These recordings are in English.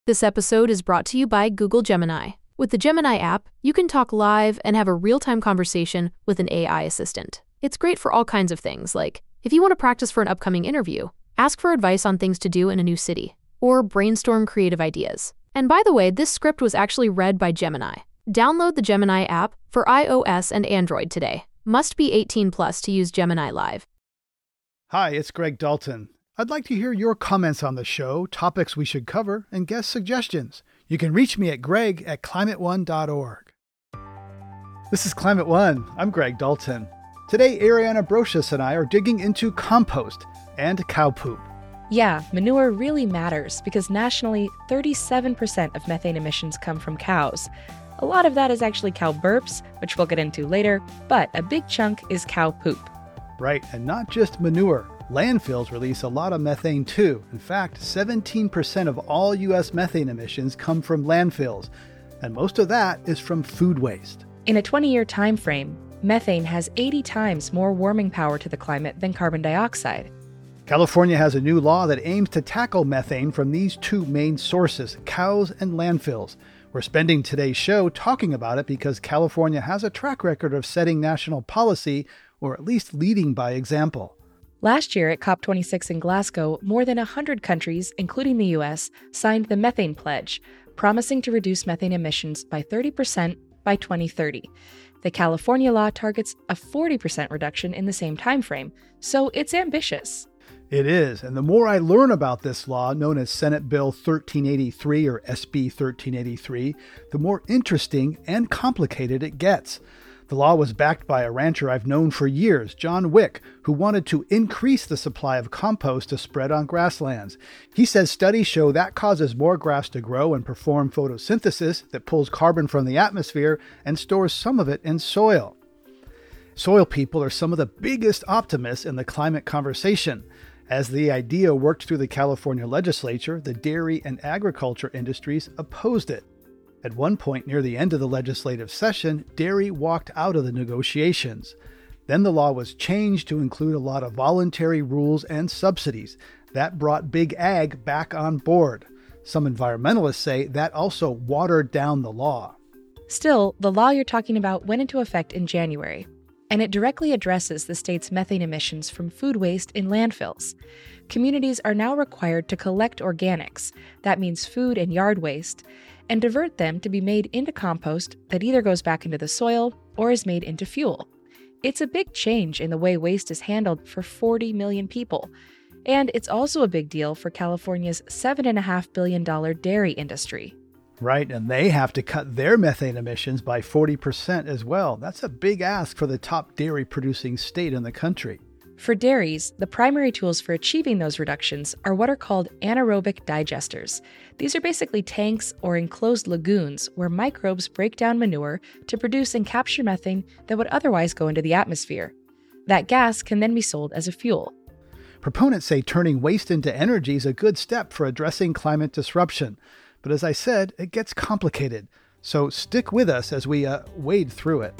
This episode is brought to you by Google Gemini. With the Gemini app, you can talk live and have a real-time conversation with an AI assistant. It's great for all kinds of things, like if you want to practice for an upcoming interview, ask for advice on things to do in a new city, or brainstorm creative ideas. And by the way, this script was actually read by Gemini. Download the Gemini app for iOS and Android today. Must be 18 plus to use Gemini Live. Hi, it's Greg Dalton. I'd like to hear your comments on the show, topics we should cover, and guest suggestions. You can reach me at greg@climateone.org. This is Climate One. I'm Greg Dalton. Today, Ariana Brocious and I are digging into compost and cow poop. Yeah, manure really matters because nationally, 37% of methane emissions come from cows. A lot of that is actually cow burps, which we'll get into later, but a big chunk is cow poop. Right, and not just manure. Landfills release a lot of methane too. In fact, 17% of all U.S. methane emissions come from landfills, and most of that is from food waste. In a 20-year time frame, methane has 80 times more warming power to the climate than carbon dioxide. California has a new law that aims to tackle methane from these two main sources, cows and landfills. We're spending today's show talking about it because California has a track record of setting national policy, or at least leading by example. Last year at COP26 in Glasgow, more than 100 countries, including the U.S., signed the Methane Pledge, promising to reduce methane emissions by 30% by 2030. The California law targets a 40% reduction in the same timeframe, so it's ambitious. It is, and the more I learn about this law, known as Senate Bill 1383 or SB 1383, the more interesting and complicated it gets. The law was backed by a rancher I've known for years, John Wick, who wanted to increase the supply of compost to spread on grasslands. He says studies show that causes more grass to grow and perform photosynthesis that pulls carbon from the atmosphere and stores some of it in soil. Soil people are some of the biggest optimists in the climate conversation. As the idea worked through the California legislature, the dairy and agriculture industries opposed it. At one point near the end of the legislative session, dairy walked out of the negotiations. Then the law was changed to include a lot of voluntary rules and subsidies. That brought Big Ag back on board. Some environmentalists say that also watered down the law. Still, the law you're talking about went into effect in January, and it directly addresses the state's methane emissions from food waste in landfills. Communities are now required to collect organics, that means food and yard waste, and divert them to be made into compost that either goes back into the soil or is made into fuel. It's a big change in the way waste is handled for 40 million people. And it's also a big deal for California's $7.5 billion dairy industry. Right, and they have to cut their methane emissions by 40% as well. That's a big ask for the top dairy-producing state in the country. For dairies, the primary tools for achieving those reductions are what are called anaerobic digesters. These are basically tanks or enclosed lagoons where microbes break down manure to produce and capture methane that would otherwise go into the atmosphere. That gas can then be sold as a fuel. Proponents say turning waste into energy is a good step for addressing climate disruption. But as I said, it gets complicated. So stick with us as we wade through it.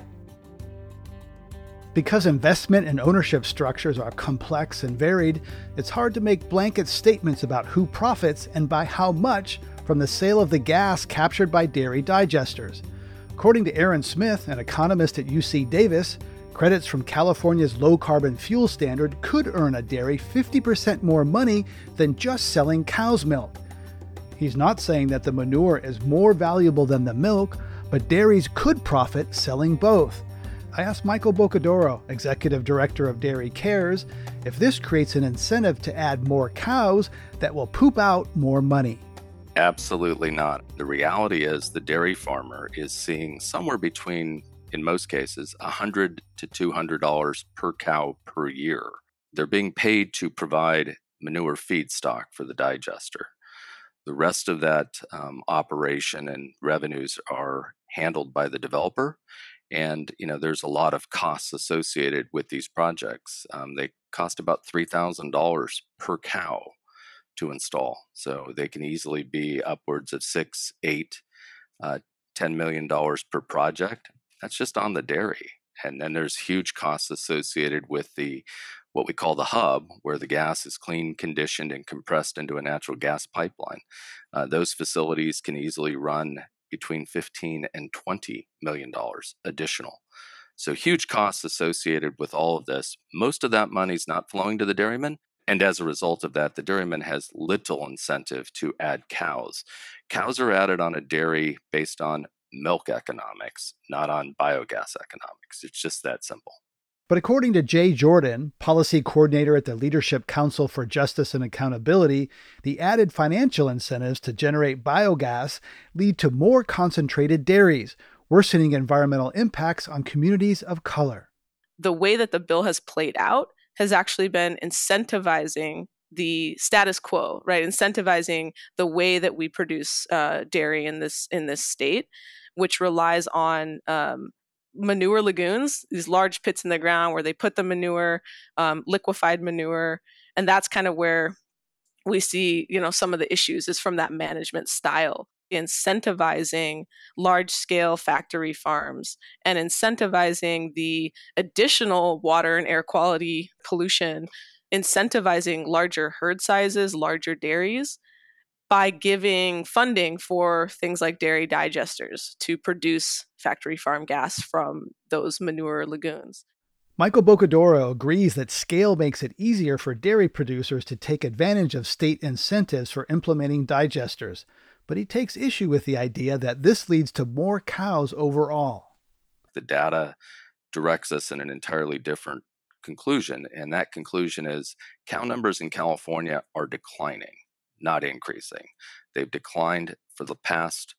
Because investment and ownership structures are complex and varied, it's hard to make blanket statements about who profits and by how much from the sale of the gas captured by dairy digesters. According to Aaron Smith, an economist at UC Davis, credits from California's low-carbon fuel standard could earn a dairy 50% more money than just selling cow's milk. He's not saying that the manure is more valuable than the milk, but dairies could profit selling both. I asked Michael Bocadoro, Executive Director of Dairy Cares, if this creates an incentive to add more cows that will poop out more money. Absolutely not. The reality is the dairy farmer is seeing somewhere between, in most cases, $100 to $200 per cow per year. They're being paid to provide manure feedstock for the digester. The rest of that operation and revenues are handled by the developer. And, there's a lot of costs associated with these projects. They cost about $3,000 per cow to install. So they can easily be upwards of $6, $8, $10 million per project. That's just on the dairy. And then there's huge costs associated with the what we call the hub, where the gas is clean, conditioned, and compressed into a natural gas pipeline. Those facilities can easily run between $15 and $20 million additional. So huge costs associated with all of this. Most of that money is not flowing to the dairyman. And as a result of that, the dairyman has little incentive to add cows. Cows are added on a dairy based on milk economics, not on biogas economics. It's just that simple. But according to Jay Jordan, policy coordinator at the Leadership Council for Justice and Accountability, the added financial incentives to generate biogas lead to more concentrated dairies, worsening environmental impacts on communities of color. The way that the bill has played out has actually been incentivizing the status quo, right? Incentivizing the way that we produce dairy in this state, which relies on manure lagoons, these large pits in the ground where they put the manure, liquefied manure, and that's kind of where we see, some of the issues is from that management style. Incentivizing large-scale factory farms and incentivizing the additional water and air quality pollution, incentivizing larger herd sizes, larger dairies, by giving funding for things like dairy digesters to produce factory farm gas from those manure lagoons. Michael Bocadoro agrees that scale makes it easier for dairy producers to take advantage of state incentives for implementing digesters, but he takes issue with the idea that this leads to more cows overall. The data directs us in an entirely different conclusion, and that conclusion is cow numbers in California are declining, not increasing. They've declined for the past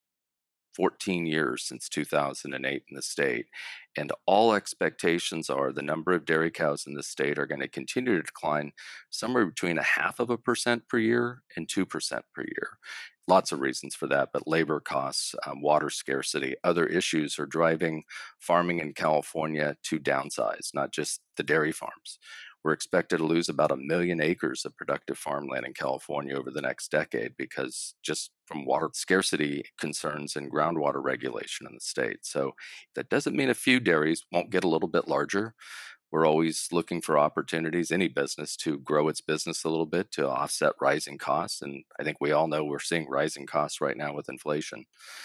14 years since 2008 in the state, and all expectations are the number of dairy cows in the state are going to continue to decline somewhere between 0.5% per year and 2% per year. Lots of reasons for that, but labor costs, water scarcity, other issues are driving farming in California to downsize, not just the dairy farms. We're expected to lose about 1 million acres of productive farmland in California over the next decade because just from water scarcity concerns and groundwater regulation in the state. So that doesn't mean a few dairies won't get a little bit larger. We're always looking for opportunities, any business, to grow its business a little bit to offset rising costs. And I think we all know we're seeing rising costs right now with inflation.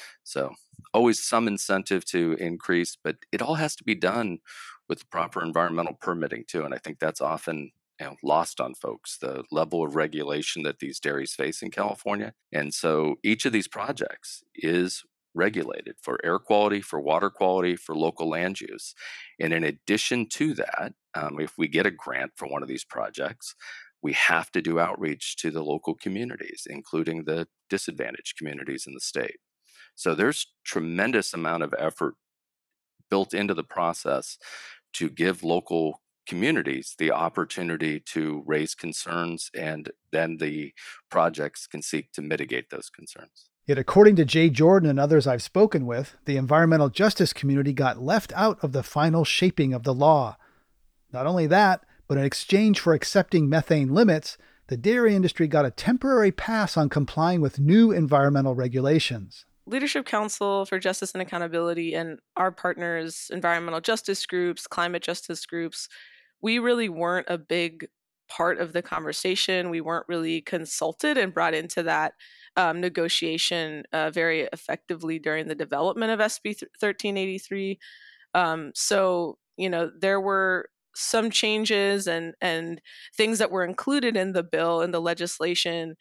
So always some incentive to increase, but it all has to be done with proper environmental permitting too. And I think that's often lost on folks, the level of regulation that these dairies face in California. And so each of these projects is regulated for air quality, for water quality, for local land use. And in addition to that, if we get a grant for one of these projects, we have to do outreach to the local communities, including the disadvantaged communities in the state. So there's tremendous amount of effort built into the process to give local communities the opportunity to raise concerns, and then the projects can seek to mitigate those concerns. Yet according to Jay Jordan and others I've spoken with, the environmental justice community got left out of the final shaping of the law. Not only that, but in exchange for accepting methane limits, the dairy industry got a temporary pass on complying with new environmental regulations. Leadership Council for Justice and Accountability and our partners, environmental justice groups, climate justice groups, we really weren't a big part of the conversation. We weren't really consulted and brought into that negotiation very effectively during the development of SB 1383. So, there were some changes and things that were included in the bill and the legislation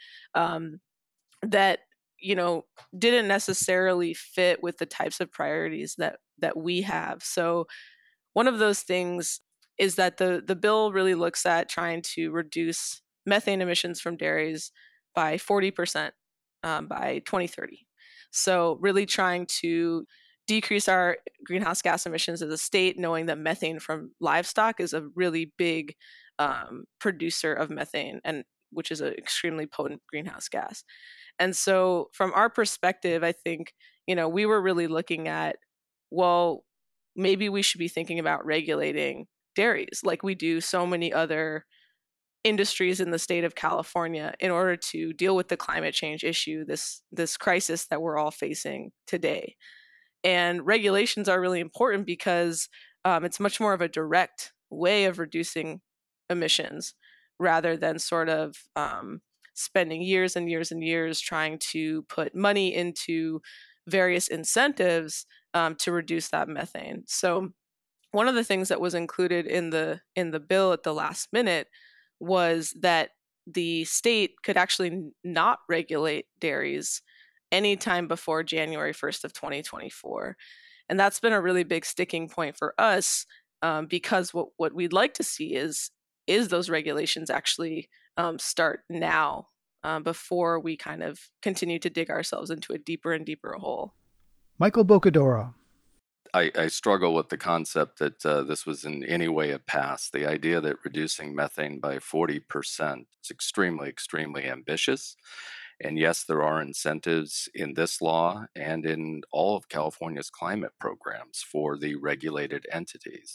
that didn't necessarily fit with the types of priorities that we have. So one of those things is that the bill really looks at trying to reduce methane emissions from dairies by 40% by 2030. So really trying to decrease our greenhouse gas emissions as a state, knowing that methane from livestock is a really big producer of methane, and which is an extremely potent greenhouse gas. And so from our perspective, I think, we were really looking at, well, maybe we should be thinking about regulating dairies like we do so many other industries in the state of California in order to deal with the climate change issue, this crisis that we're all facing today. And regulations are really important because it's much more of a direct way of reducing emissions rather than sort of spending years and years and years trying to put money into various incentives to reduce that methane. So one of the things that was included in the bill at the last minute was that the state could actually not regulate dairies anytime before January 1st of 2024. And that's been a really big sticking point for us because what we'd like to see is those regulations actually start now before we kind of continue to dig ourselves into a deeper and deeper hole. Michael Bocadoro. I struggle with the concept that this was in any way a pass. The idea that reducing methane by 40% is extremely, extremely ambitious. And yes, there are incentives in this law and in all of California's climate programs for the regulated entities.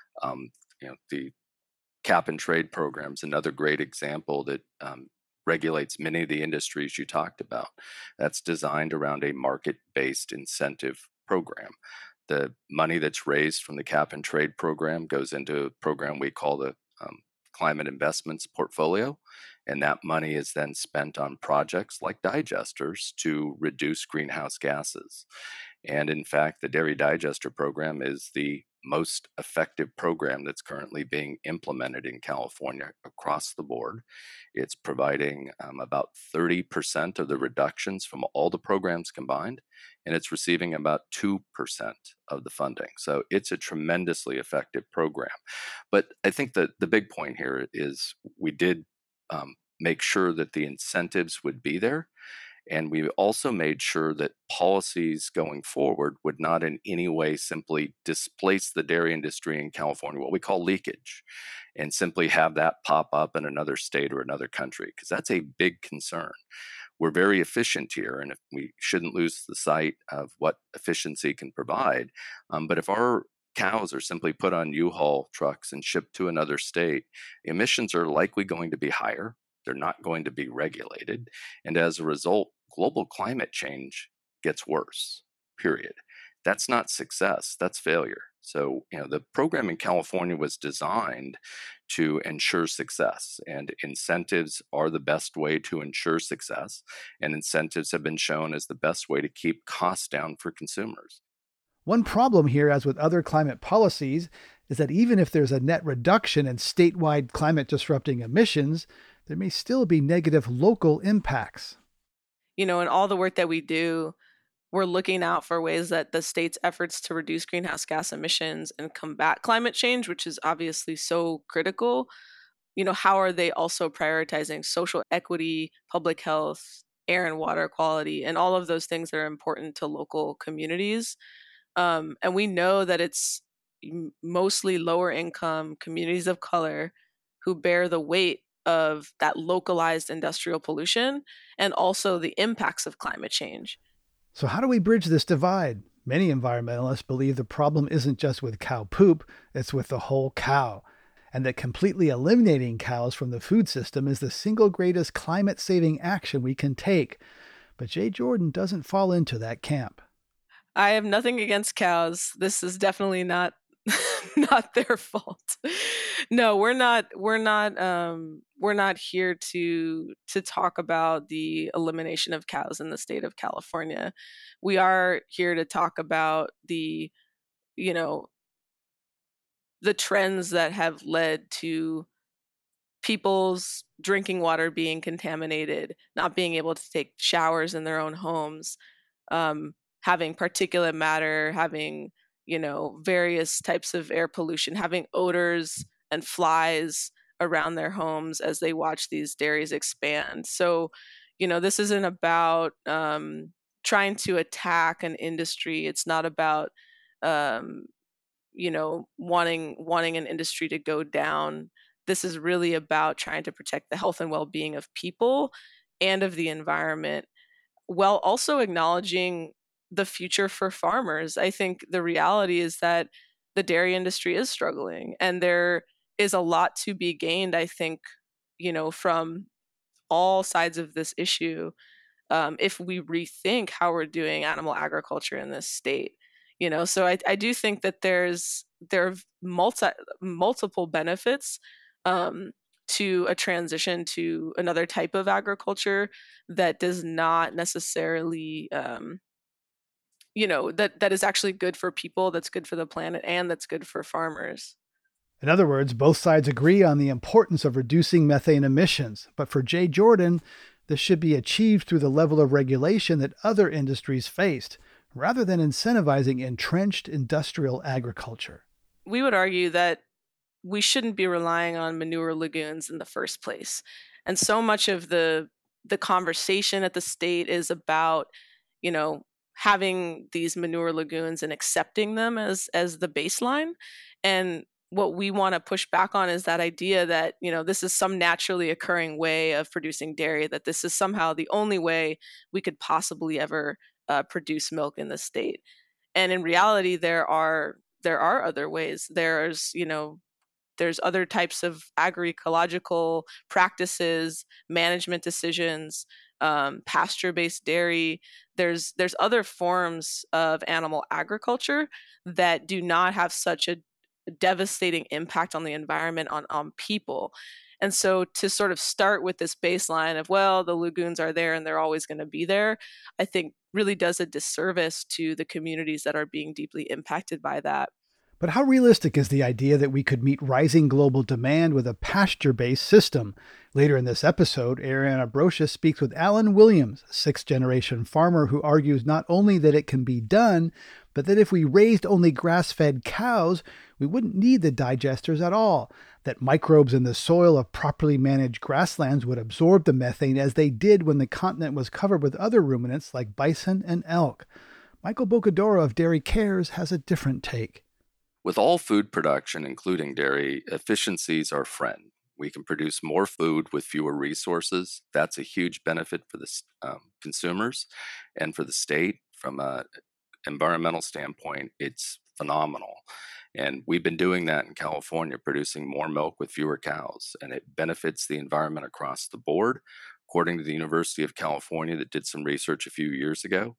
The cap and trade program is another great example that regulates many of the industries you talked about. That's designed around a market-based incentive program. The money that's raised from the cap and trade program goes into a program we call the Climate Investments Portfolio, and that money is then spent on projects like digesters to reduce greenhouse gases. And in fact, the Dairy Digester program is the most effective program that's currently being implemented in California across the board. It's providing about 30% of the reductions from all the programs combined, and it's receiving about 2% of the funding. So it's a tremendously effective program. But I think that the big point here is we did make sure that the incentives would be there. And we also made sure that policies going forward would not in any way simply displace the dairy industry in California, what we call leakage, and simply have that pop up in another state or another country, because that's a big concern. We're very efficient here, and if we shouldn't lose the sight of what efficiency can provide. But if our cows are simply put on U-Haul trucks and shipped to another state, emissions are likely going to be higher. They're not going to be regulated. And as a result, global climate change gets worse, period. That's not success, that's failure. So, the program in California was designed to ensure success, and incentives are the best way to ensure success. And incentives have been shown as the best way to keep costs down for consumers. One problem here, as with other climate policies, is that even if there's a net reduction in statewide climate disrupting emissions, there may still be negative local impacts. In all the work that we do, we're looking out for ways that the state's efforts to reduce greenhouse gas emissions and combat climate change, which is obviously so critical, how are they also prioritizing social equity, public health, air and water quality, and all of those things that are important to local communities. And we know that it's mostly lower income communities of color who bear the weight of that localized industrial pollution and also the impacts of climate change. So how do we bridge this divide? Many environmentalists believe the problem isn't just with cow poop, it's with the whole cow, and that completely eliminating cows from the food system is the single greatest climate-saving action we can take. But Jay Jordan doesn't fall into that camp. I have nothing against cows. This is definitely not not their fault. No, we're not here to talk about the elimination of cows in the state of California. We are here to talk about the trends that have led to people's drinking water being contaminated, not being able to take showers in their own homes, having particulate matter, having various types of air pollution, having odors and flies around their homes as they watch these dairies expand. So, this isn't about trying to attack an industry. It's not about, wanting an industry to go down. This is really about trying to protect the health and well-being of people and of the environment, while also acknowledging the future for farmers. I think the reality is that the dairy industry is struggling, and there is a lot to be gained, I think, from all sides of this issue, if we rethink how we're doing animal agriculture in this state. So I do think that there are multiple benefits to a transition to another type of agriculture that does not necessarily, that is actually good for people, that's good for the planet, and that's good for farmers. In other words, both sides agree on the importance of reducing methane emissions. But for Jay Jordan, this should be achieved through the level of regulation that other industries faced, rather than incentivizing entrenched industrial agriculture. We would argue that we shouldn't be relying on manure lagoons in the first place. And so much of the conversation at the state is about, you know, having these manure lagoons and accepting them as the baseline. And what we want to push back on is that idea that, this is some naturally occurring way of producing dairy, that this is somehow the only way we could possibly ever produce milk in the state. And in reality, there are other ways. There's other types of agroecological practices, management decisions, pasture-based dairy. There's other forms of animal agriculture that do not have such a devastating impact on the environment, on people. And so to sort of start with this baseline of, well, the lagoons are there and they're always going to be there, I think really does a disservice to the communities that are being deeply impacted by that. But how realistic is the idea that we could meet rising global demand with a pasture-based system? Later in this episode, Ariana Brocious speaks with Alan Williams, a sixth-generation farmer who argues not only that it can be done, but that if we raised only grass-fed cows, we wouldn't need the digesters at all, that microbes in the soil of properly managed grasslands would absorb the methane as they did when the continent was covered with other ruminants like bison and elk. Michael Bocadoro of Dairy Cares has a different take. With all food production, including dairy, efficiencies are friend. We can produce more food with fewer resources. That's a huge benefit for the consumers and for the state. From an environmental standpoint, it's phenomenal. And we've been doing that in California, producing more milk with fewer cows, and it benefits the environment across the board. According to the University of California, that did some research a few years ago,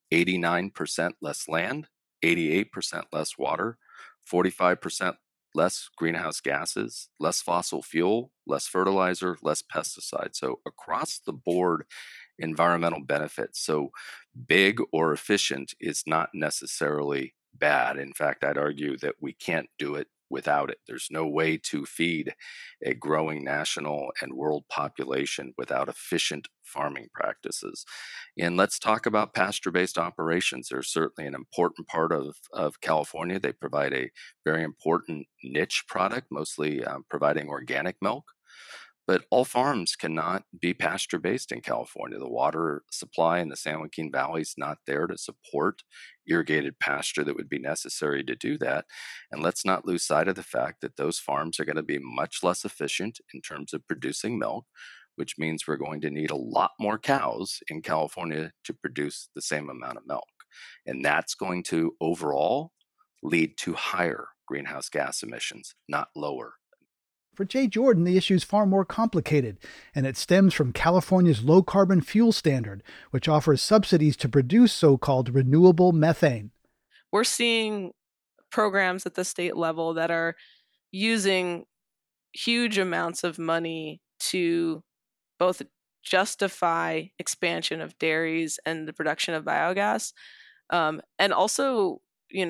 89% less land, 88% less water, 45% less greenhouse gases, less fossil fuel, less fertilizer, less pesticides. So across the board, environmental benefits. So big or efficient is not necessarily bad. In fact, I'd argue that we can't do it without it. There's no way to feed a growing national and world population without efficient farming practices. And let's talk about pasture-based operations. They're certainly an important part of California. They provide a very important niche product, mostly providing organic milk. But all farms cannot be pasture-based in California. The water supply in the San Joaquin Valley is not there to support irrigated pasture that would be necessary to do that. And let's not lose sight of the fact that those farms are going to be much less efficient in terms of producing milk, which means we're going to need a lot more cows in California to produce the same amount of milk. And that's going to overall lead to higher greenhouse gas emissions, not lower. For Jay Jordan, the issue is far more complicated, and it stems from California's low-carbon fuel standard, which offers subsidies to produce so-called renewable methane. We're seeing programs at the state level that are using huge amounts of money to both justify expansion of dairies and the production of biogas, and also,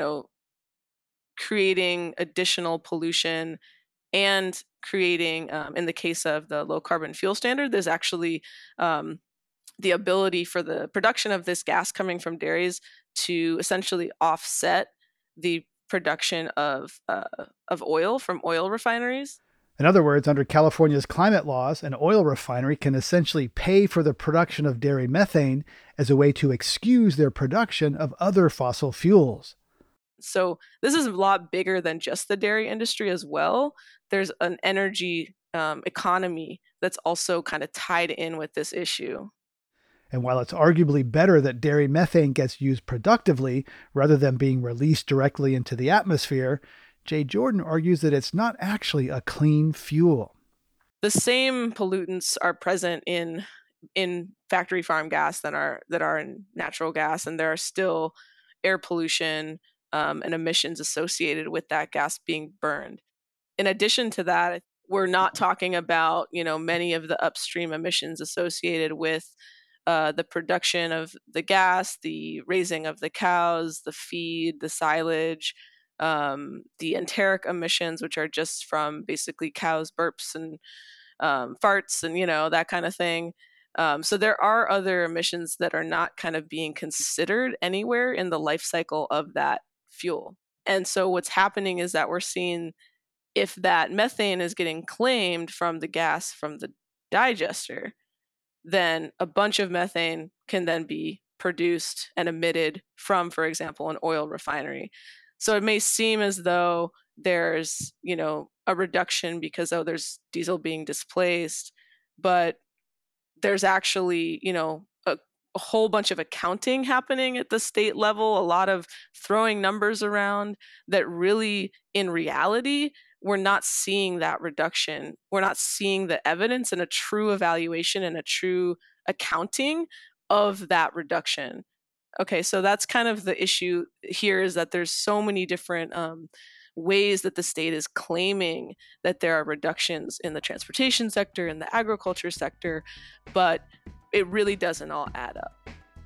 creating additional pollution and creating, in the case of the low carbon fuel standard, there's actually the ability for the production of this gas coming from dairies to essentially offset the production of oil from oil refineries. In other words, under California's climate laws, an oil refinery can essentially pay for the production of dairy methane as a way to excuse their production of other fossil fuels. So this is a lot bigger than just the dairy industry as well. There's an energy economy that's also kind of tied in with this issue. And while it's arguably better that dairy methane gets used productively rather than being released directly into the atmosphere, Jay Jordan argues that it's not actually a clean fuel. The same pollutants are present in factory farm gas that are in natural gas, and there are still air pollution and emissions associated with that gas being burned. In addition to that, we're not talking about, many of the upstream emissions associated with the production of the gas, the raising of the cows, the feed, the silage, the enteric emissions, which are just from basically cows' burps and farts and, that kind of thing. So there are other emissions that are not kind of being considered anywhere in the life cycle of that fuel. And so what's happening is that we're seeing if that methane is getting claimed from the gas from the digester, then a bunch of methane can then be produced and emitted from, for example, an oil refinery. So it may seem as though there's, a reduction because, there's diesel being displaced, but there's actually, a whole bunch of accounting happening at the state level, a lot of throwing numbers around that really, in reality, we're not seeing that reduction. We're not seeing the evidence and a true evaluation and a true accounting of that reduction. Okay, so that's kind of the issue here, is that there's so many different ways that the state is claiming that there are reductions in the transportation sector, in the agriculture sector, but it really doesn't all add up.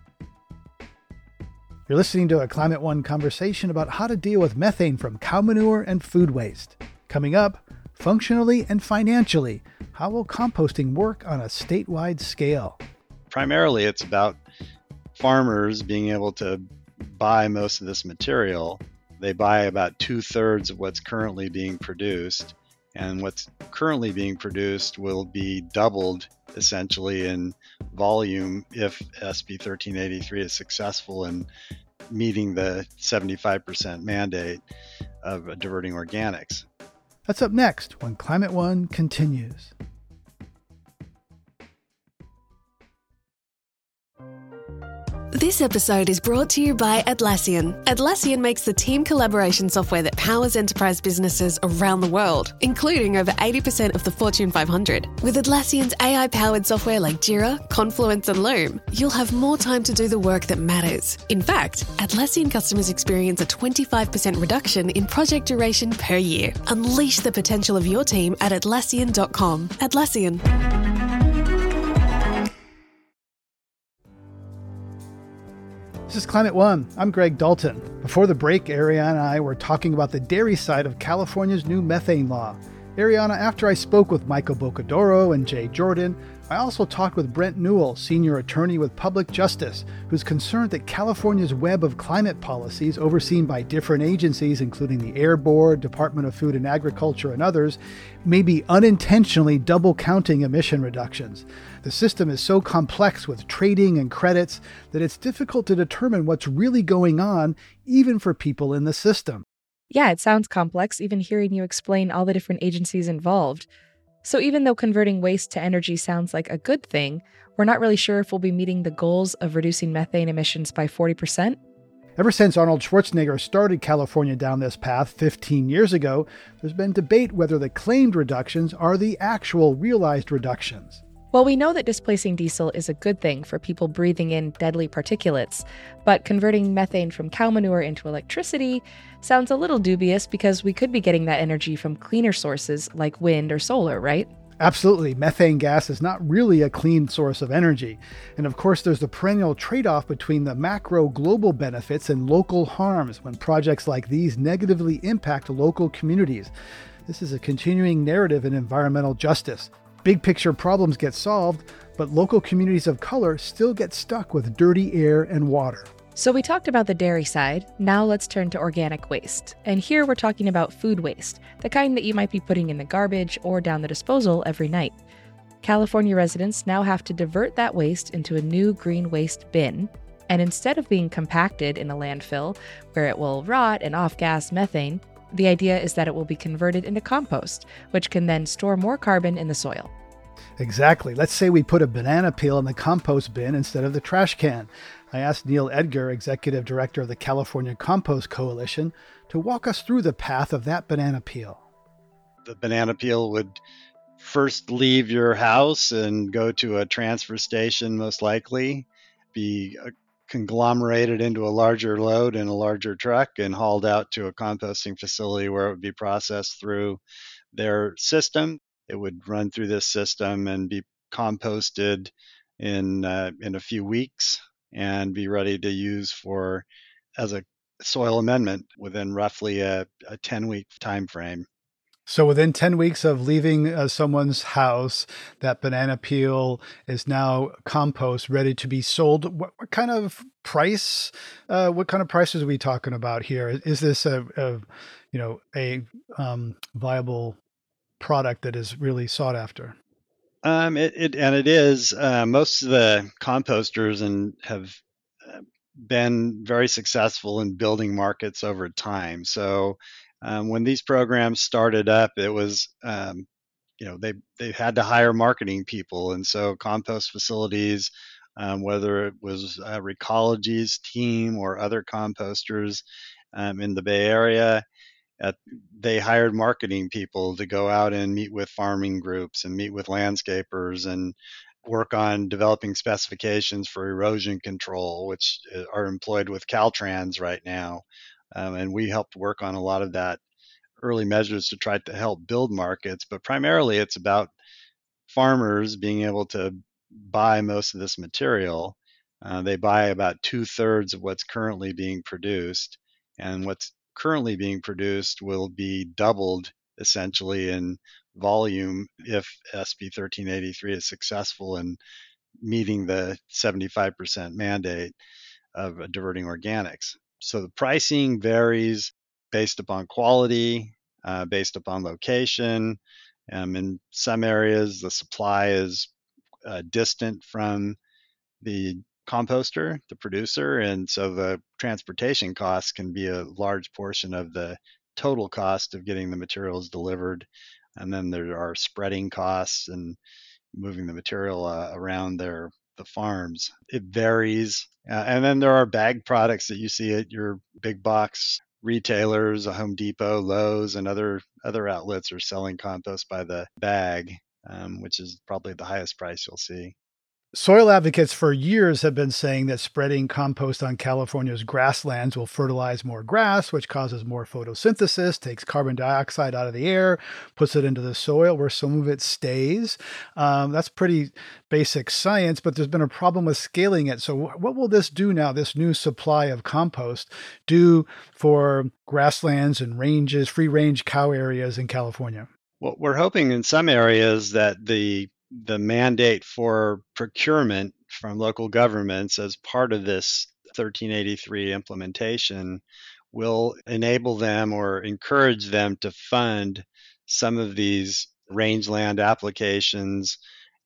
You're listening to a Climate One conversation about how to deal with methane from cow manure and food waste. Coming up, functionally and financially, how will composting work on a statewide scale? Primarily, it's about farmers being able to buy most of this material. They buy about 2/3 of what's currently being produced, and what's currently being produced will be doubled essentially in volume if SB 1383 is successful in meeting the 75% mandate of diverting organics. That's up next when Climate One continues. This episode is brought to you by Atlassian. Atlassian makes the team collaboration software that powers enterprise businesses around the world, including over 80% of the Fortune 500. With Atlassian's AI-powered software like Jira, Confluence, and Loom, you'll have more time to do the work that matters. In fact, Atlassian customers experience a 25% reduction in project duration per year. Unleash the potential of your team at Atlassian.com. Atlassian. This is Climate One. I'm Greg Dalton. Before the break, Ariana and I were talking about the dairy side of California's new methane law. Ariana, after I spoke with Michael Bocadoro and Jay Jordan, I also talked with Brent Newell, senior attorney with Public Justice, who's concerned that California's web of climate policies, overseen by different agencies, including the Air Board, Department of Food and Agriculture, and others, may be unintentionally double counting emission reductions. The system is so complex with trading and credits that it's difficult to determine what's really going on, even for people in the system. Yeah, it sounds complex, even hearing you explain all the different agencies involved. So even though converting waste to energy sounds like a good thing, we're not really sure if we'll be meeting the goals of reducing methane emissions by 40%. Ever since Arnold Schwarzenegger started California down this path 15 years ago, there's been debate whether the claimed reductions are the actual realized reductions. Well, we know that displacing diesel is a good thing for people breathing in deadly particulates, but converting methane from cow manure into electricity sounds a little dubious because we could be getting that energy from cleaner sources like wind or solar, right? Absolutely. Methane gas is not really a clean source of energy. And of course, there's the perennial trade-off between the macro global benefits and local harms when projects like these negatively impact local communities. This is a continuing narrative in environmental justice. Big picture problems get solved, but local communities of color still get stuck with dirty air and water. So we talked about the dairy side. Now let's turn to organic waste. And here we're talking about food waste, the kind that you might be putting in the garbage or down the disposal every night. California residents now have to divert that waste into a new green waste bin. And instead of being compacted in a landfill where it will rot and off-gas methane, the idea is that it will be converted into compost, which can then store more carbon in the soil. Exactly. Let's say we put a banana peel in the compost bin instead of the trash can. I asked Neil Edgar, Executive Director of the California Compost Coalition, to walk us through the path of that banana peel. The banana peel would first leave your house and go to a transfer station, most likely, be conglomerated into a larger load in a larger truck and hauled out to a composting facility where it would be processed through their system. It would run through this system and be composted in a few weeks and be ready to use as a soil amendment within roughly a 10-week time frame. So within 10 weeks of leaving someone's house, that banana peel is now compost ready to be sold. What kind of price? What kind of prices are we talking about here? Is this a viable product that is really sought after? It is. Most of the composters have been very successful in building markets over time. So when these programs started up, it was they had to hire marketing people, and so compost facilities, whether it was Recology's team or other composters in the Bay Area, they hired marketing people to go out and meet with farming groups and meet with landscapers and work on developing specifications for erosion control, which are employed with Caltrans right now. And we helped work on a lot of that early measures to try to help build markets. But primarily, it's about farmers being able to buy most of this material. They buy about 2/3 of what's currently being produced, and what's currently being produced will be doubled essentially in volume if SB 1383 is successful in meeting the 75% mandate of diverting organics. So the pricing varies based upon quality, based upon location. In some areas, the supply is distant from the composter, the producer, and so the transportation costs can be a large portion of the total cost of getting the materials delivered. And then there are spreading costs and moving the material around the farms. It varies. And then there are bag products that you see at your big box retailers, Home Depot, Lowe's, and other outlets are selling compost by the bag, which is probably the highest price you'll see. Soil advocates for years have been saying that spreading compost on California's grasslands will fertilize more grass, which causes more photosynthesis, takes carbon dioxide out of the air, puts it into the soil where some of it stays. That's pretty basic science, but there's been a problem with scaling it. So what will this do now, this new supply of compost, do for grasslands and ranges, free-range cow areas in California? Well, we're hoping in some areas that the mandate for procurement from local governments as part of this 1383 implementation will enable them or encourage them to fund some of these rangeland applications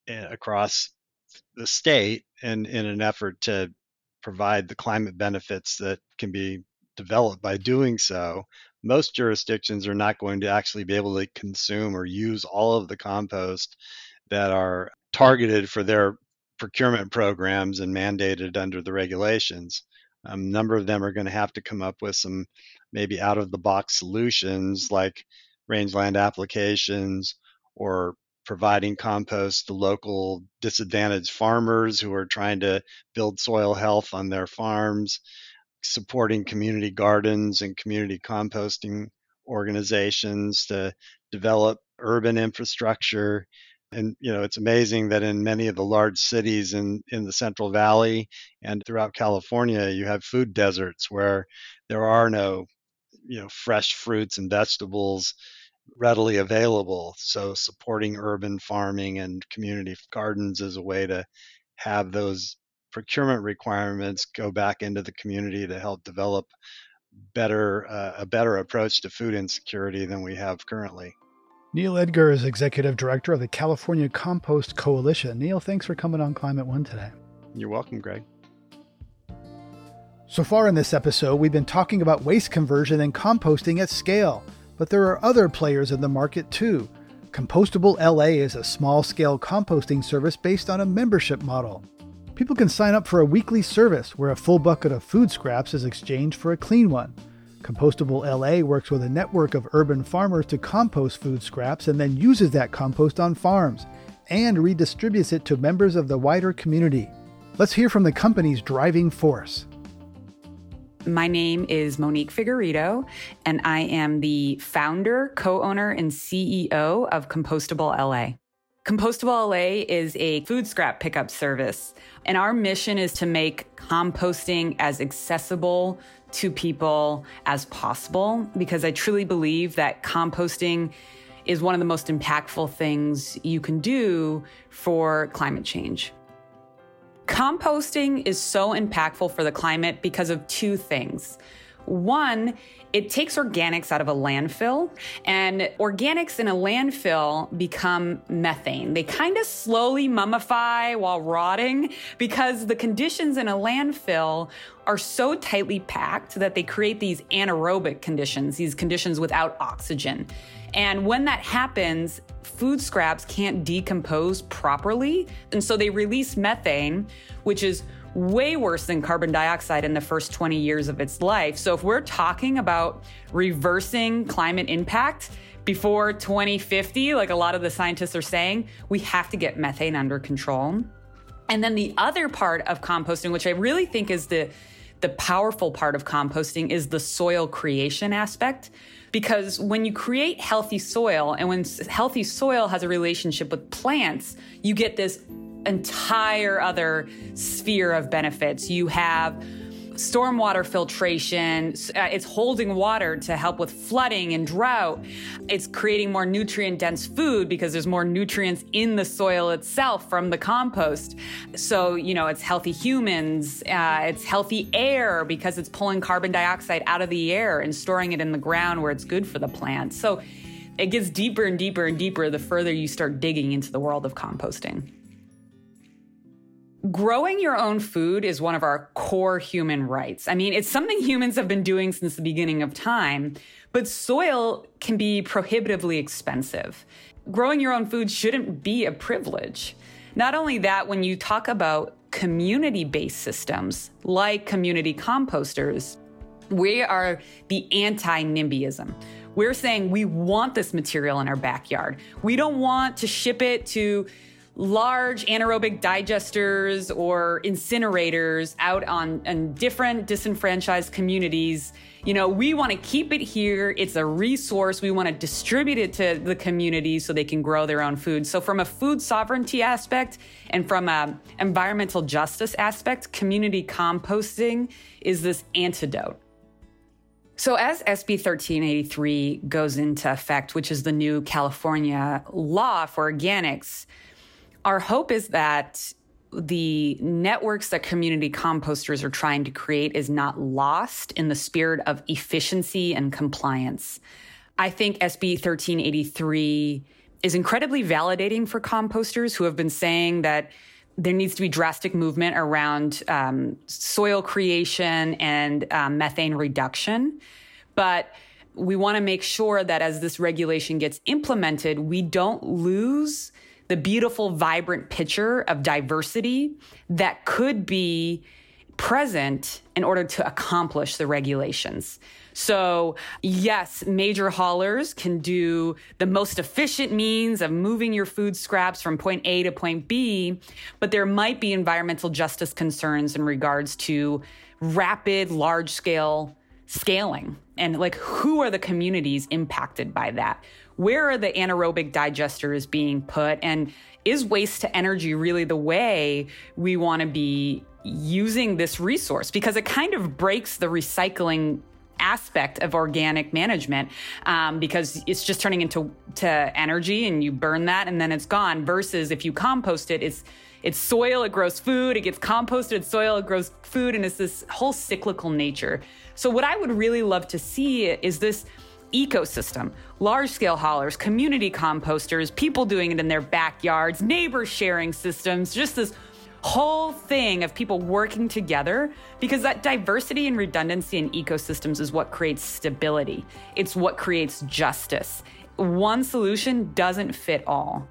across the state in an effort to provide the climate benefits that can be developed by doing so. Most jurisdictions are not going to actually be able to consume or use all of the compost that are targeted for their procurement programs and mandated under the regulations. A number of them are going to have to come up with some maybe out-of-the-box solutions like rangeland applications or providing compost to local disadvantaged farmers who are trying to build soil health on their farms, supporting community gardens and community composting organizations to develop urban infrastructure. And, it's amazing that in many of the large cities in the Central Valley and throughout California, you have food deserts where there are no, fresh fruits and vegetables readily available. So supporting urban farming and community gardens is a way to have those procurement requirements go back into the community to help develop a better approach to food insecurity than we have currently. Neil Edgar is Executive Director of the California Compost Coalition. Neil, thanks for coming on Climate One today. You're welcome, Greg. So far in this episode, we've been talking about waste conversion and composting at scale, but there are other players in the market too. Compostable LA is a small-scale composting service based on a membership model. People can sign up for a weekly service where a full bucket of food scraps is exchanged for a clean one. Compostable LA works with a network of urban farmers to compost food scraps and then uses that compost on farms and redistributes it to members of the wider community. Let's hear from the company's driving force. My name is Monique Figueredo, and I am the founder, co-owner, and CEO of Compostable LA. Compostable LA is a food scrap pickup service, and our mission is to make composting as accessible to people as possible, because I truly believe that composting is one of the most impactful things you can do for climate change. Composting is so impactful for the climate because of two things. One, it takes organics out of a landfill, and organics in a landfill become methane. They kind of slowly mummify while rotting because the conditions in a landfill are so tightly packed that they create these anaerobic conditions, these conditions without oxygen. And when that happens, food scraps can't decompose properly, and so they release methane, which is way worse than carbon dioxide in the first 20 years of its life. So if we're talking about reversing climate impact before 2050, like a lot of the scientists are saying, we have to get methane under control. And then the other part of composting, which I really think is the powerful part of composting, is the soil creation aspect. Because when you create healthy soil, and when healthy soil has a relationship with plants, you get this entire other sphere of benefits. You have stormwater filtration. It's holding water to help with flooding and drought. It's creating more nutrient-dense food because there's more nutrients in the soil itself from the compost. So, it's healthy humans. It's healthy air because it's pulling carbon dioxide out of the air and storing it in the ground where it's good for the plants. So it gets deeper and deeper and deeper the further you start digging into the world of composting. Growing your own food is one of our core human rights. I mean, it's something humans have been doing since the beginning of time, but soil can be prohibitively expensive. Growing your own food shouldn't be a privilege. Not only that, when you talk about community-based systems like community composters, we are the anti-NIMBYism. We're saying we want this material in our backyard. We don't want to ship it to large anaerobic digesters or incinerators out on different disenfranchised communities. We want to keep it here. It's a resource. We want to distribute it to the community so they can grow their own food. So from a food sovereignty aspect and from an environmental justice aspect, community composting is this antidote. So as SB 1383 goes into effect, which is the new California law for organics, our hope is that the networks that community composters are trying to create is not lost in the spirit of efficiency and compliance. I think SB 1383 is incredibly validating for composters who have been saying that there needs to be drastic movement around soil creation and methane reduction. But we want to make sure that as this regulation gets implemented, we don't lose the beautiful, vibrant picture of diversity that could be present in order to accomplish the regulations. So yes, major haulers can do the most efficient means of moving your food scraps from point A to point B, but there might be environmental justice concerns in regards to rapid, large-scale scaling. And who are the communities impacted by that? Where are the anaerobic digesters being put? And is waste to energy really the way we want to be using this resource? Because it kind of breaks the recycling aspect of organic management because it's just turning into energy and you burn that and then it's gone. Versus if you compost it, it's soil, it grows food, it gets composted, it's soil, it grows food, and it's this whole cyclical nature. So what I would really love to see is this ecosystem, large-scale haulers, community composters, people doing it in their backyards, neighbor sharing systems, just this whole thing of people working together, because that diversity and redundancy in ecosystems is what creates stability. It's what creates justice. One solution doesn't fit all.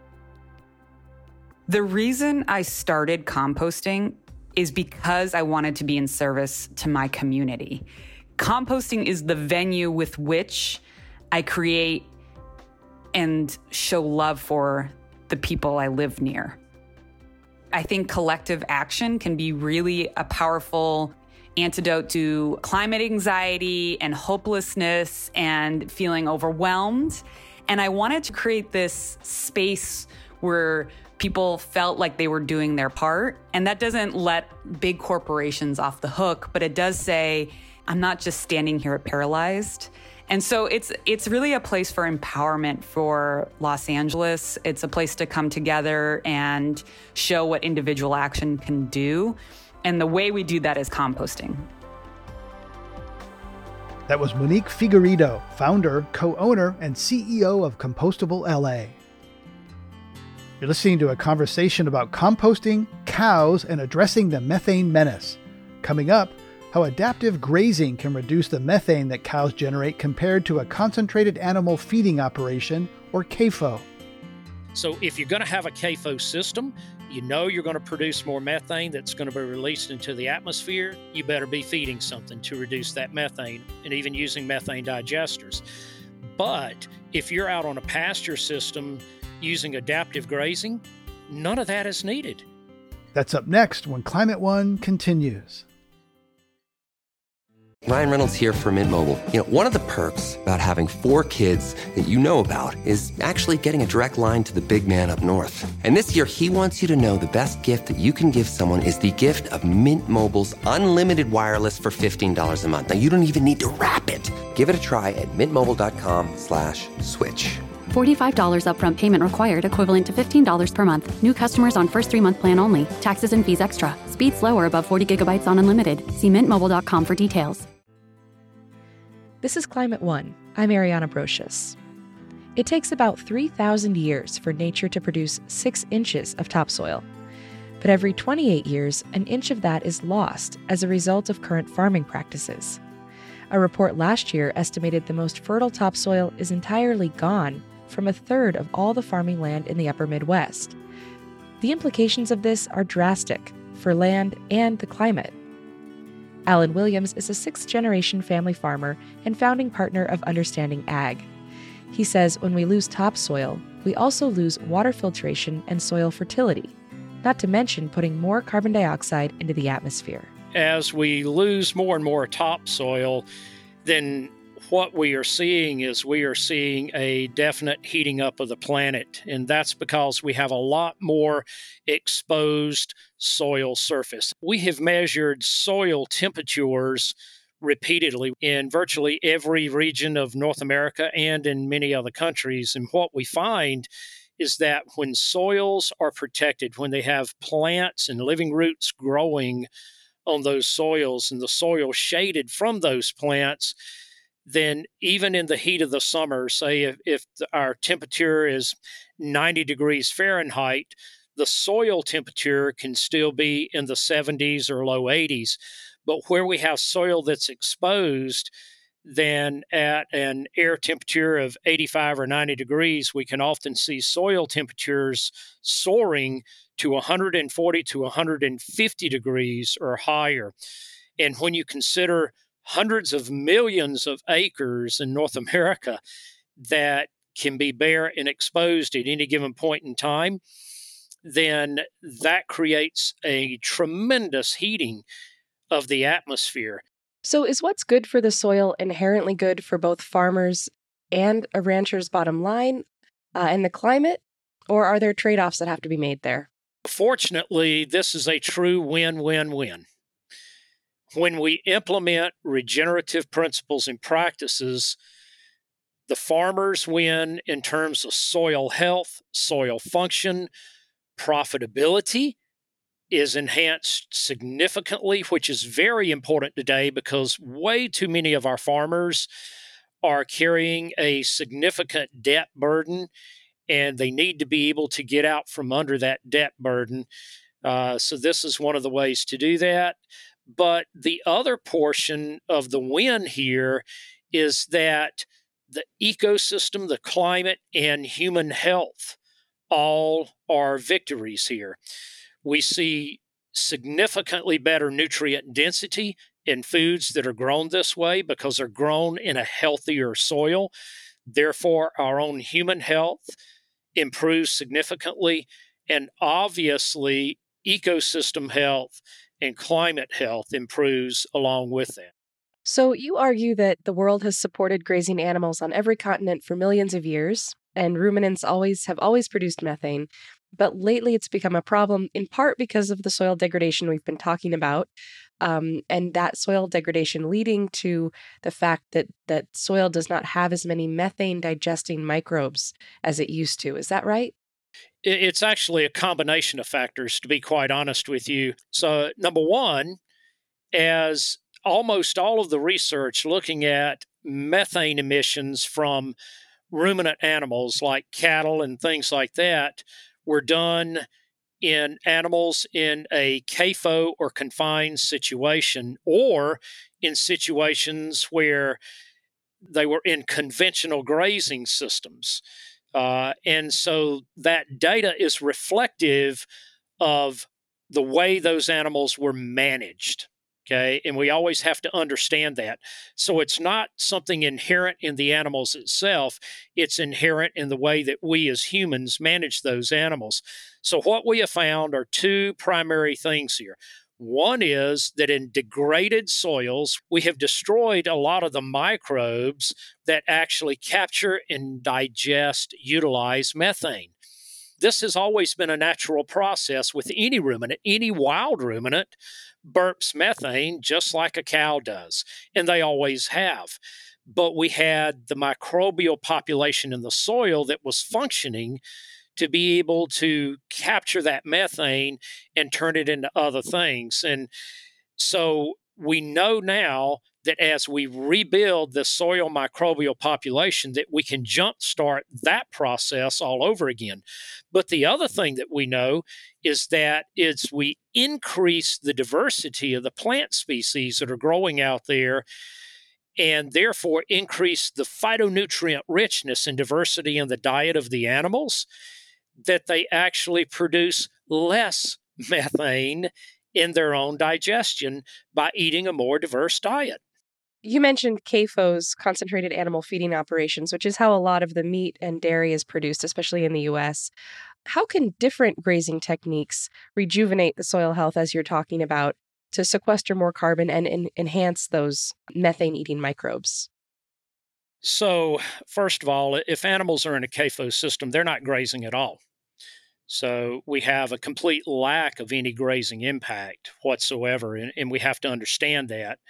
The reason I started composting is because I wanted to be in service to my community. Composting is the venue with which I create and show love for the people I live near. I think collective action can be really a powerful antidote to climate anxiety and hopelessness and feeling overwhelmed. And I wanted to create this space where people felt like they were doing their part. And that doesn't let big corporations off the hook, but it does say, I'm not just standing here paralyzed. And so it's really a place for empowerment for Los Angeles. It's a place to come together and show what individual action can do. And the way we do that is composting. That was Monique Figueredo, founder, co-owner, and CEO of Compostable LA. You're listening to a conversation about composting, cows, and addressing the methane menace. Coming up, how adaptive grazing can reduce the methane that cows generate compared to a concentrated animal feeding operation, or CAFO. So if you're going to have a CAFO system, you know you're going to produce more methane that's going to be released into the atmosphere. You better be feeding something to reduce that methane, and even using methane digesters. But if you're out on a pasture system using adaptive grazing, none of that is needed. That's up next when Climate One continues. Ryan Reynolds here for Mint Mobile. You know, one of the perks about having 4 kids that you know about is actually getting a direct line to the big man up north. And this year, he wants you to know the best gift that you can give someone is the gift of Mint Mobile's unlimited wireless for $15 a month. Now, you don't even need to wrap it. Give it a try at mintmobile.com/switch. $45 upfront payment required, equivalent to $15 per month. New customers on first 3-month plan only. Taxes and fees extra. Speed slower above 40 gigabytes on unlimited. See mintmobile.com for details. This is Climate One. I'm Ariana Brocious. It takes about 3,000 years for nature to produce 6 inches of topsoil. But every 28 years, an inch of that is lost as a result of current farming practices. A report last year estimated the most fertile topsoil is entirely gone from a third of all the farming land in the upper Midwest. The implications of this are drastic for land and the climate. Alan Williams is a 6th-generation family farmer and founding partner of Understanding Ag. He says when we lose topsoil, we also lose water filtration and soil fertility, not to mention putting more carbon dioxide into the atmosphere. As we lose more and more topsoil, then what we are seeing is a definite heating up of the planet. And that's because we have a lot more exposed soil surface. We have measured soil temperatures repeatedly in virtually every region of North America and in many other countries. And what we find is that when soils are protected, when they have plants and living roots growing on those soils and the soil shaded from those plants, then even in the heat of the summer, say if our temperature is 90 degrees Fahrenheit, the soil temperature can still be in the 70s or low 80s. But where we have soil that's exposed, then at an air temperature of 85 or 90 degrees, we can often see soil temperatures soaring to 140 to 150 degrees or higher. And when you consider hundreds of millions of acres in North America that can be bare and exposed at any given point in time, then that creates a tremendous heating of the atmosphere. So is what's good for the soil inherently good for both farmers and a rancher's bottom line and the climate? Or are there trade-offs that have to be made there? Fortunately, this is a true win-win-win. When we implement regenerative principles and practices, the farmers win in terms of soil health, soil function, profitability is enhanced significantly, which is very important today because way too many of our farmers are carrying a significant debt burden, and they need to be able to get out from under that debt burden. So this is one of the ways to do that. But the other portion of the win here is that the ecosystem, the climate, and human health all are victories here. We see significantly better nutrient density in foods that are grown this way because they're grown in a healthier soil. Therefore, our own human health improves significantly, and obviously, ecosystem health and climate health improves along with that. So you argue that the world has supported grazing animals on every continent for millions of years, and ruminants have always produced methane. But lately it's become a problem in part because of the soil degradation we've been talking about, and that soil degradation leading to the fact that soil does not have as many methane digesting microbes as it used to. Is that right? It's actually a combination of factors, to be quite honest with you. So, number one, as almost all of the research looking at methane emissions from ruminant animals like cattle and things like that were done in animals in a CAFO or confined situation, or in situations where they were in conventional grazing systems. And so that data is reflective of the way those animals were managed. Okay. And we always have to understand that. So it's not something inherent in the animals itself. It's inherent in the way that we as humans manage those animals. So what we have found are two primary things here. One is that in degraded soils, we have destroyed a lot of the microbes that actually capture and digest, utilize methane. This has always been a natural process with any ruminant. Any wild ruminant burps methane just like a cow does, and they always have. But we had the microbial population in the soil that was functioning to be able to capture that methane and turn it into other things. And so we know now that as we rebuild the soil microbial population, that we can jumpstart that process all over again. But the other thing that we know is that as we increase the diversity of the plant species that are growing out there, and therefore increase the phytonutrient richness and diversity in the diet of the animals, that they actually produce less methane in their own digestion by eating a more diverse diet. You mentioned CAFOs, concentrated animal feeding operations, which is how a lot of the meat and dairy is produced, especially in the U.S. How can different grazing techniques rejuvenate the soil health, as you're talking about, to sequester more carbon and enhance those methane-eating microbes? So, first of all, if animals are in a CAFO system, they're not grazing at all. So we have a complete lack of any grazing impact whatsoever, and we have to understand that.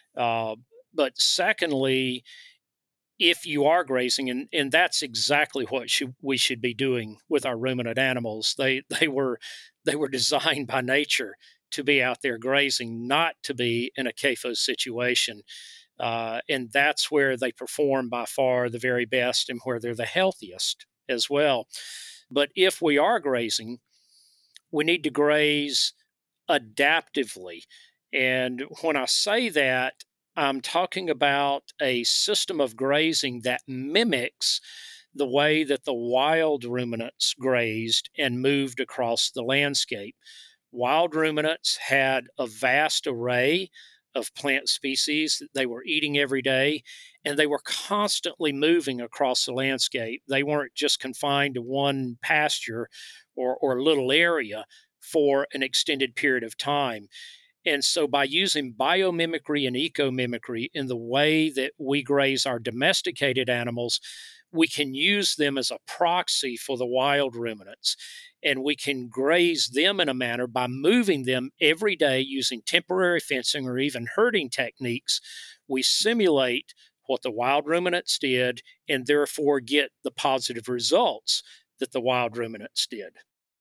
But secondly, if you are grazing, and that's exactly what we should be doing with our ruminant animals. They were designed by nature to be out there grazing, not to be in a CAFO situation. And that's where they perform by far the very best and where they're the healthiest as well. But if we are grazing, we need to graze adaptively. And when I say that, I'm talking about a system of grazing that mimics the way that the wild ruminants grazed and moved across the landscape. Wild ruminants had a vast array of plant species that they were eating every day, and they were constantly moving across the landscape. They weren't just confined to one pasture or little area for an extended period of time. And so by using biomimicry and ecomimicry in the way that we graze our domesticated animals, we can use them as a proxy for the wild ruminants. And we can graze them in a manner by moving them every day using temporary fencing or even herding techniques. We simulate what the wild ruminants did and therefore get the positive results that the wild ruminants did.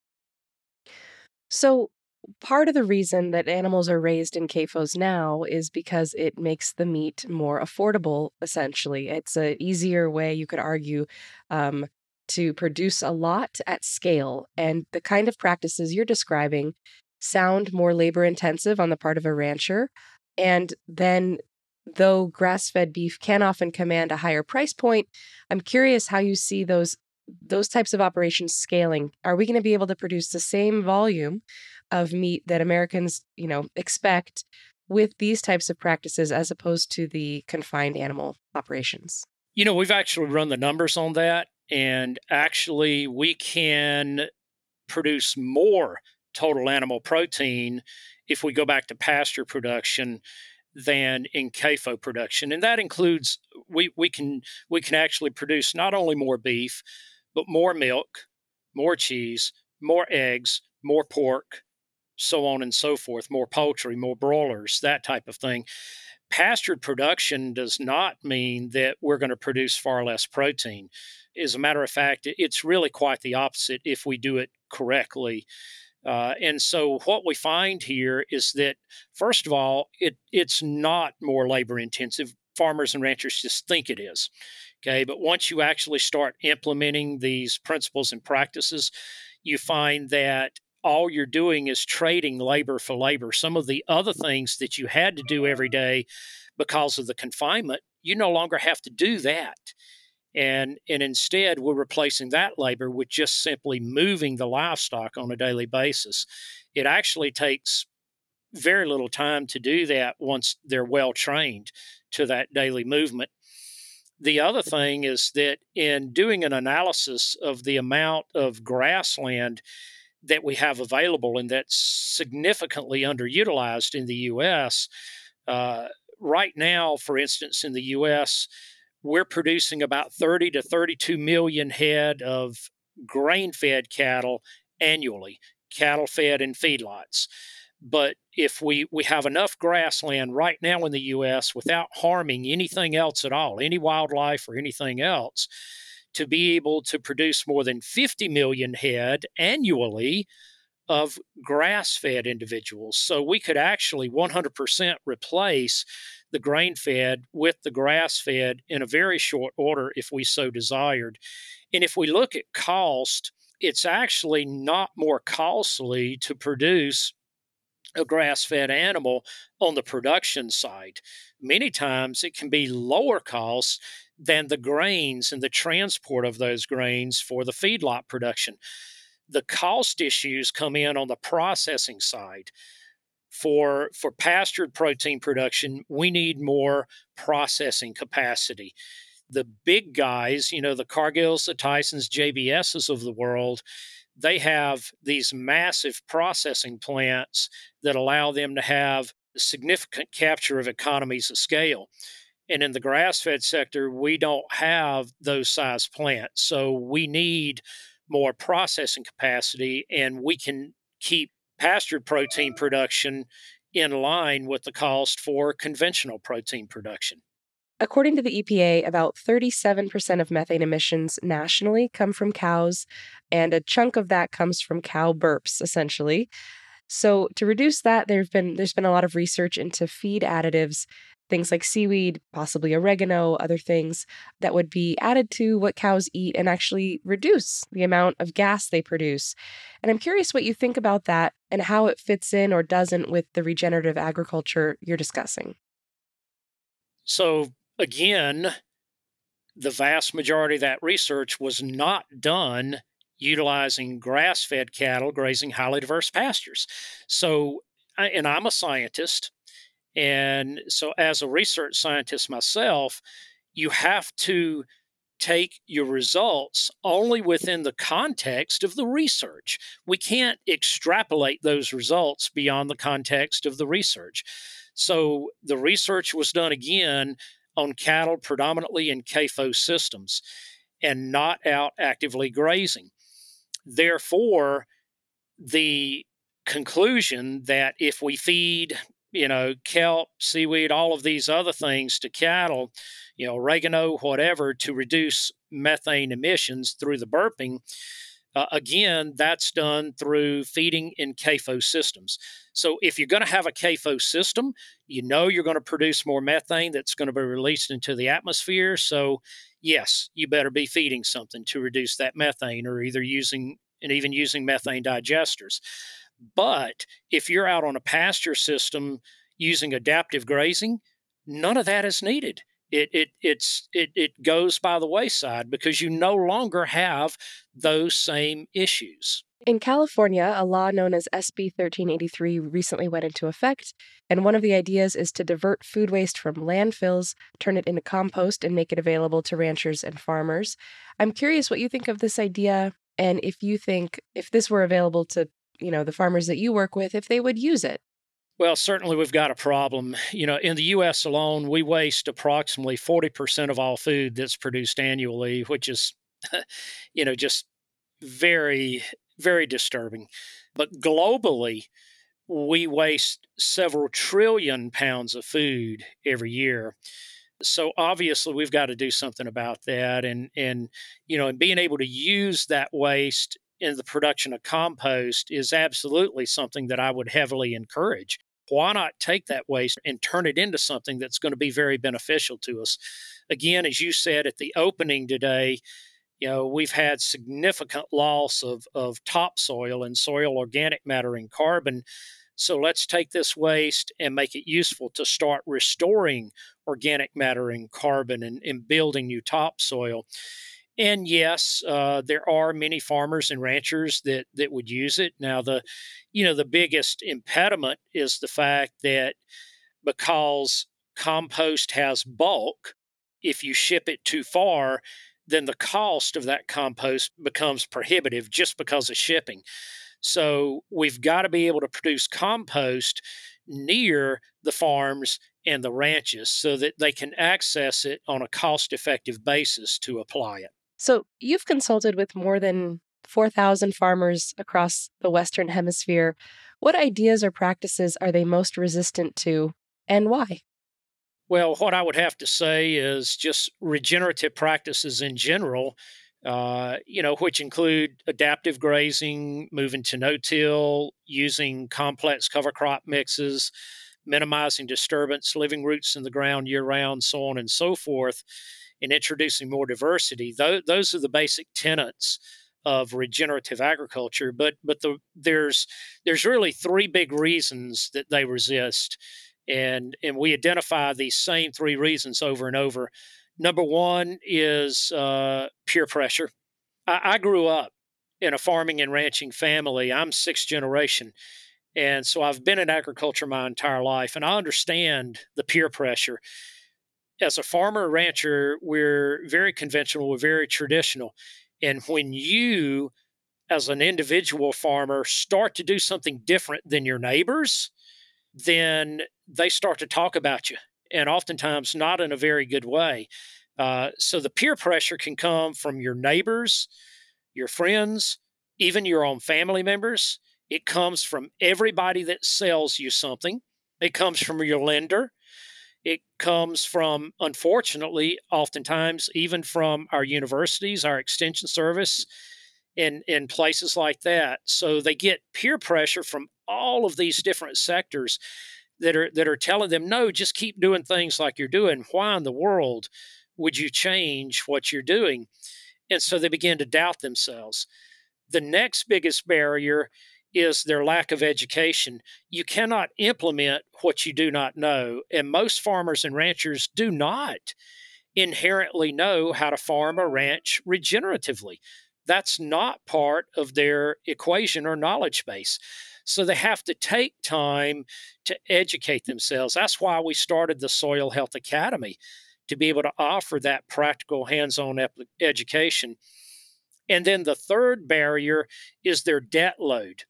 So part of the reason that animals are raised in CAFOs now is because it makes the meat more affordable, essentially. It's an easier way, you could argue, to produce a lot at scale. And the kind of practices you're describing sound more labor intensive on the part of a rancher. And then, though grass-fed beef can often command a higher price point, I'm curious how you see those types of operations scaling. Are we going to be able to produce the same volume of meat that Americans, expect with these types of practices as opposed to the confined animal operations? We've actually run the numbers on that, and actually we can produce more total animal protein if we go back to pasture production than in CAFO production. And that includes we can actually produce not only more beef, but more milk, more cheese, more eggs, more pork, so on and so forth, more poultry, more broilers, that type of thing. Pastured production does not mean that we're going to produce far less protein. As a matter of fact, it's really quite the opposite if we do it correctly. And so what we find here is that, first of all, it's not more labor intensive. Farmers and ranchers just think it is. Okay. But once you actually start implementing these principles and practices, you find that all you're doing is trading labor for labor. Some of the other things that you had to do every day because of the confinement, you no longer have to do that. And instead, we're replacing that labor with just simply moving the livestock on a daily basis. It actually takes very little time to do that once they're well trained to that daily movement. The other thing is that in doing an analysis of the amount of grassland that we have available and that's significantly underutilized in the U.S., right now, for instance, in the U.S., we're producing about 30 to 32 million head of grain-fed cattle annually, cattle fed in feedlots. But if we have enough grassland right now in the U.S. without harming anything else at all, any wildlife or anything else, to be able to produce more than 50 million head annually of grass-fed individuals. So we could actually 100% replace the grain-fed with the grass-fed in a very short order if we so desired. And if we look at cost, it's actually not more costly to produce a grass-fed animal on the production side. Many times it can be lower cost than the grains and the transport of those grains for the feedlot production. The cost issues come in on the processing side. For pastured protein production, we need more processing capacity. The big guys, the Cargills, the Tysons, JBSs of the world, they have these massive processing plants that allow them to have significant capture of economies of scale. And in the grass-fed sector, we don't have those size plants. So we need more processing capacity, and we can keep pastured protein production in line with the cost for conventional protein production. According to the EPA, about 37% of methane emissions nationally come from cows, and a chunk of that comes from cow burps, essentially. So to reduce that, there's been a lot of research into feed additives, things like seaweed, possibly oregano, other things that would be added to what cows eat and actually reduce the amount of gas they produce. And I'm curious what you think about that and how it fits in or doesn't with the regenerative agriculture you're discussing. So again, the vast majority of that research was not done utilizing grass-fed cattle grazing highly diverse pastures. So, and I'm a scientist, and so as a research scientist myself, you have to take your results only within the context of the research. We can't extrapolate those results beyond the context of the research. So the research was done again on cattle predominantly in CAFO systems and not out actively grazing. Therefore, the conclusion that if we feed, kelp, seaweed, all of these other things to cattle, oregano, whatever, to reduce methane emissions through the burping, again, that's done through feeding in CAFO systems. So if you're going to have a CAFO system, you're going to produce more methane that's going to be released into the atmosphere. So yes, you better be feeding something to reduce that methane, or even using methane digesters. But if you're out on a pasture system using adaptive grazing, none of that is needed. It goes by the wayside because you no longer have those same issues. In California, a law known as SB 1383 recently went into effect, and one of the ideas is to divert food waste from landfills, turn it into compost, and make it available to ranchers and farmers. I'm curious what you think of this idea, and if you think if this were available to, the farmers that you work with, if they would use it. Well, certainly we've got a problem. In the U.S. alone, we waste approximately 40% of all food that's produced annually, which is, just very, very disturbing. But globally, we waste several trillion pounds of food every year. So obviously we've got to do something about that. And being able to use that waste in the production of compost is absolutely something that I would heavily encourage. Why not take that waste and turn it into something that's going to be very beneficial to us? Again, as you said at the opening today, we've had significant loss of topsoil and soil organic matter and carbon. So let's take this waste and make it useful to start restoring organic matter and carbon and building new topsoil. And yes, there are many farmers and ranchers that would use it. Now, the biggest impediment is the fact that because compost has bulk, if you ship it too far, then the cost of that compost becomes prohibitive just because of shipping. So we've got to be able to produce compost near the farms and the ranches so that they can access it on a cost-effective basis to apply it. So you've consulted with more than 4,000 farmers across the Western Hemisphere. What ideas or practices are they most resistant to, and why? Well, what I would have to say is just regenerative practices in general, which include adaptive grazing, moving to no-till, using complex cover crop mixes, minimizing disturbance, living roots in the ground year-round, so on and so forth, and introducing more diversity. Those are the basic tenets of regenerative agriculture. But there's really three big reasons that they resist, and we identify these same three reasons over and over. Number one is peer pressure. I grew up in a farming and ranching family. I'm sixth generation. And so I've been in agriculture my entire life, and I understand the peer pressure. As a farmer, rancher, we're very conventional, we're very traditional. And when you, as an individual farmer, start to do something different than your neighbors, then they start to talk about you, and oftentimes not in a very good way. So the peer pressure can come from your neighbors, your friends, even your own family members. It comes from everybody that sells you something. It comes from your lender. It comes from, unfortunately, oftentimes, even from our universities, our extension service, and places like that. So they get peer pressure from all of these different sectors that are telling them, no, just keep doing things like you're doing. Why in the world would you change what you're doing? And so they begin to doubt themselves. The next biggest barrier is their lack of education. You cannot implement what you do not know. And most farmers and ranchers do not inherently know how to farm or ranch regeneratively. That's not part of their equation or knowledge base. So they have to take time to educate themselves. That's why we started the Soil Health Academy, to be able to offer that practical hands-on education. And then the third barrier is their debt load.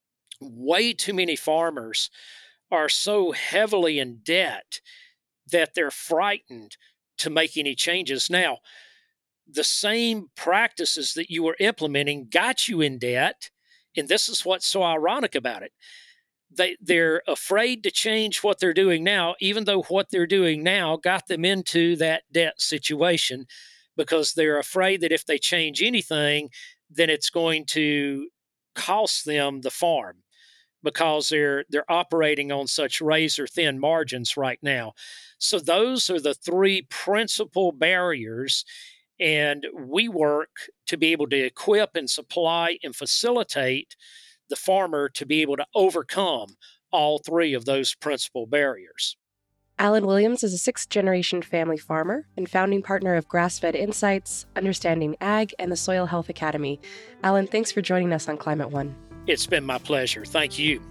Way too many farmers are so heavily in debt that they're frightened to make any changes. Now, the same practices that you were implementing got you in debt, and this is what's so ironic about it. They're afraid to change what they're doing now, even though what they're doing now got them into that debt situation, because they're afraid that if they change anything, then it's going to cost them the farm, because they're operating on such razor-thin margins right now. So those are the three principal barriers, and we work to be able to equip and supply and facilitate the farmer to be able to overcome all three of those principal barriers. Alan Williams is a sixth-generation family farmer and founding partner of Grass-Fed Insights, Understanding Ag, and the Soil Health Academy. Alan, thanks for joining us on Climate One. It's been my pleasure. Thank you.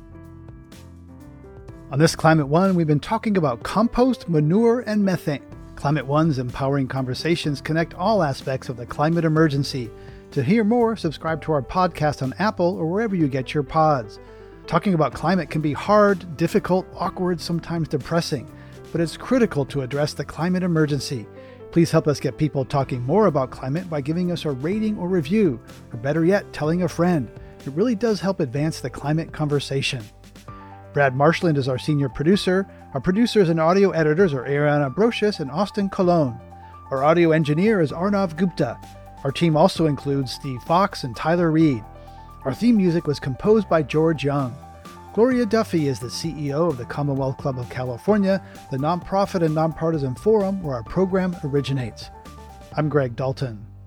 On this Climate One, we've been talking about compost, manure, and methane. Climate One's empowering conversations connect all aspects of the climate emergency. To hear more, subscribe to our podcast on Apple or wherever you get your pods. Talking about climate can be hard, difficult, awkward, sometimes depressing, but it's critical to address the climate emergency. Please help us get people talking more about climate by giving us a rating or review, or better yet, telling a friend. It really does help advance the climate conversation. Brad Marshland is our senior producer. Our producers and audio editors are Ariana Brocious and Austin Colon. Our audio engineer is Arnav Gupta. Our team also includes Steve Fox and Tyler Reed. Our theme music was composed by George Young. Gloria Duffy is the CEO of the Commonwealth Club of California, the nonprofit and nonpartisan forum where our program originates. I'm Greg Dalton.